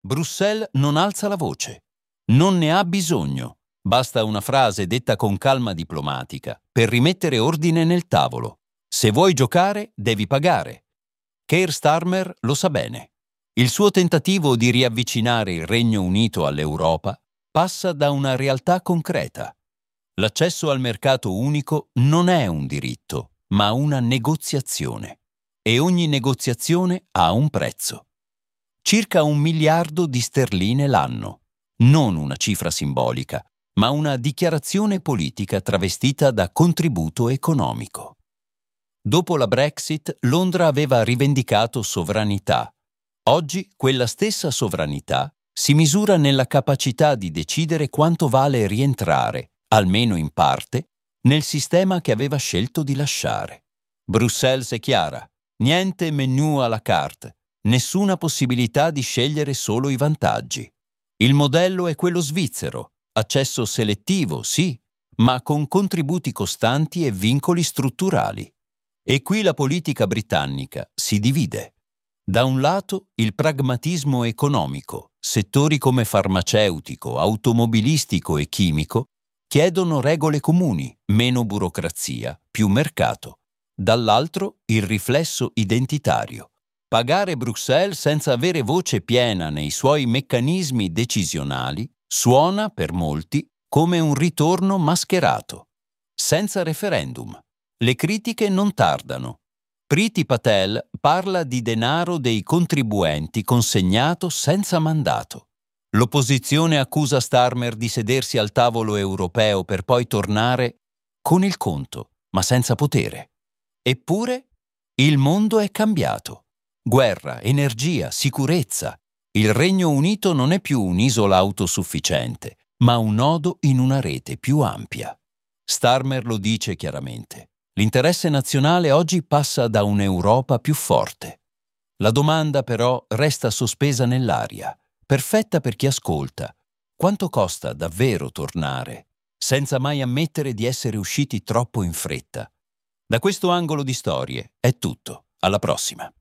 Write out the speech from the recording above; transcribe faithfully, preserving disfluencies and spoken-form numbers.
Bruxelles non alza la voce. Non ne ha bisogno. Basta una frase detta con calma diplomatica per rimettere ordine nel tavolo. Se vuoi giocare, devi pagare. Keir Starmer lo sa bene. Il suo tentativo di riavvicinare il Regno Unito all'Europa passa da una realtà concreta. L'accesso al mercato unico non è un diritto, ma una negoziazione. E ogni negoziazione ha un prezzo. Circa un miliardo di sterline l'anno. Non una cifra simbolica, ma una dichiarazione politica travestita da contributo economico. Dopo la Brexit, Londra aveva rivendicato sovranità. Oggi quella stessa sovranità si misura nella capacità di decidere quanto vale rientrare, almeno in parte, nel sistema che aveva scelto di lasciare. Bruxelles è chiara, niente menu à la carte, nessuna possibilità di scegliere solo i vantaggi. Il modello è quello svizzero, accesso selettivo, sì, ma con contributi costanti e vincoli strutturali. E qui la politica britannica si divide. Da un lato il pragmatismo economico, settori come farmaceutico, automobilistico e chimico chiedono regole comuni, meno burocrazia, più mercato. Dall'altro il riflesso identitario. Pagare Bruxelles senza avere voce piena nei suoi meccanismi decisionali suona, per molti, come un ritorno mascherato. Senza referendum. Le critiche non tardano. Priti Patel parla di denaro dei contribuenti consegnato senza mandato. L'opposizione accusa Starmer di sedersi al tavolo europeo per poi tornare con il conto, ma senza potere. Eppure, il mondo è cambiato. Guerra, energia, sicurezza. Il Regno Unito non è più un'isola autosufficiente, ma un nodo in una rete più ampia. Starmer lo dice chiaramente. L'interesse nazionale oggi passa da un'Europa più forte. La domanda però resta sospesa nell'aria, perfetta per chi ascolta. Quanto costa davvero tornare, senza mai ammettere di essere usciti troppo in fretta? Da questo angolo di storie è tutto. Alla prossima.